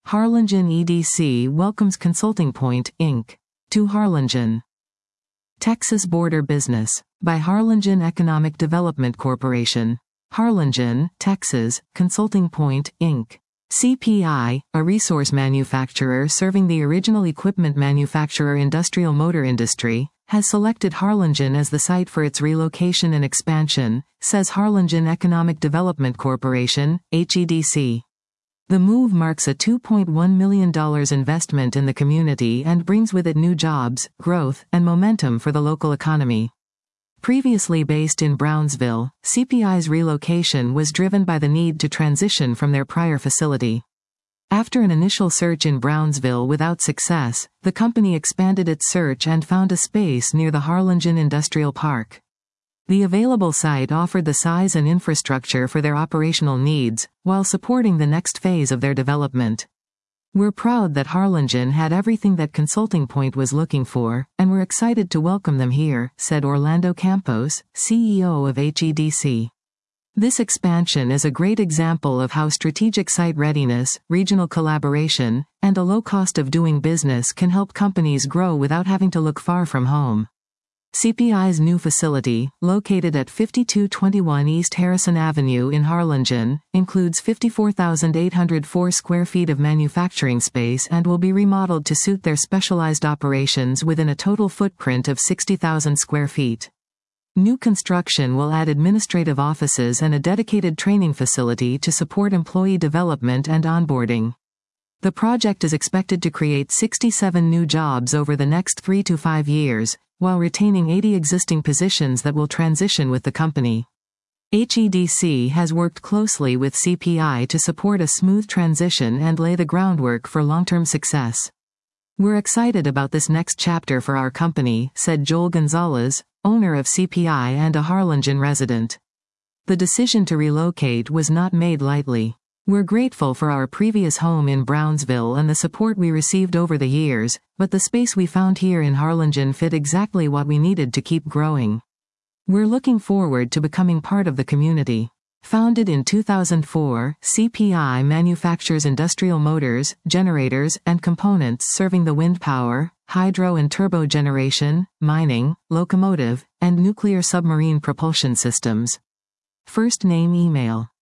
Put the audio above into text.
Harlingen EDC welcomes Consulting Point, Inc. to Harlingen. Texas Border Business by Harlingen Economic Development Corporation. Harlingen, Texas, Consulting Point, Inc. CPI, a resource manufacturer serving the original equipment manufacturer industrial motor industry, has selected Harlingen as the site for its relocation and expansion, says Harlingen Economic Development Corporation, HEDC. The move marks a $2.1 million investment in the community and brings with it new jobs, growth, and momentum for the local economy. Previously based in Brownsville, CPI's relocation was driven by the need to transition from their prior facility. After an initial search in Brownsville without success, the company expanded its search and found a space near the Harlingen Industrial Park. The available site offered the size and infrastructure for their operational needs, while supporting the next phase of their development. We're proud that Harlingen had everything that Consulting Point was looking for, and we're excited to welcome them here, said Orlando Campos, CEO of HEDC. This expansion is a great example of how strategic site readiness, regional collaboration, and a low cost of doing business can help companies grow without having to look far from home. CPI's new facility, located at 5221 East Harrison Avenue in Harlingen, includes 54,804 square feet of manufacturing space and will be remodeled to suit their specialized operations within a total footprint of 60,000 square feet. New construction will add administrative offices and a dedicated training facility to support employee development and onboarding. The project is expected to create 67 new jobs over the next 3 to 5 years, while retaining 80 existing positions that will transition with the company. HEDC has worked closely with CPI to support a smooth transition and lay the groundwork for long-term success. We're excited about this next chapter for our company, said Joel Gonzalez, owner of CPI and a Harlingen resident. The decision to relocate was not made lightly. We're grateful for our previous home in Brownsville and the support we received over the years, but the space we found here in Harlingen fit exactly what we needed to keep growing. We're looking forward to becoming part of the community. Founded in 2004, CPI manufactures industrial motors, generators, and components serving the wind power, hydro and turbo generation, mining, locomotive, and nuclear submarine propulsion systems. First name email.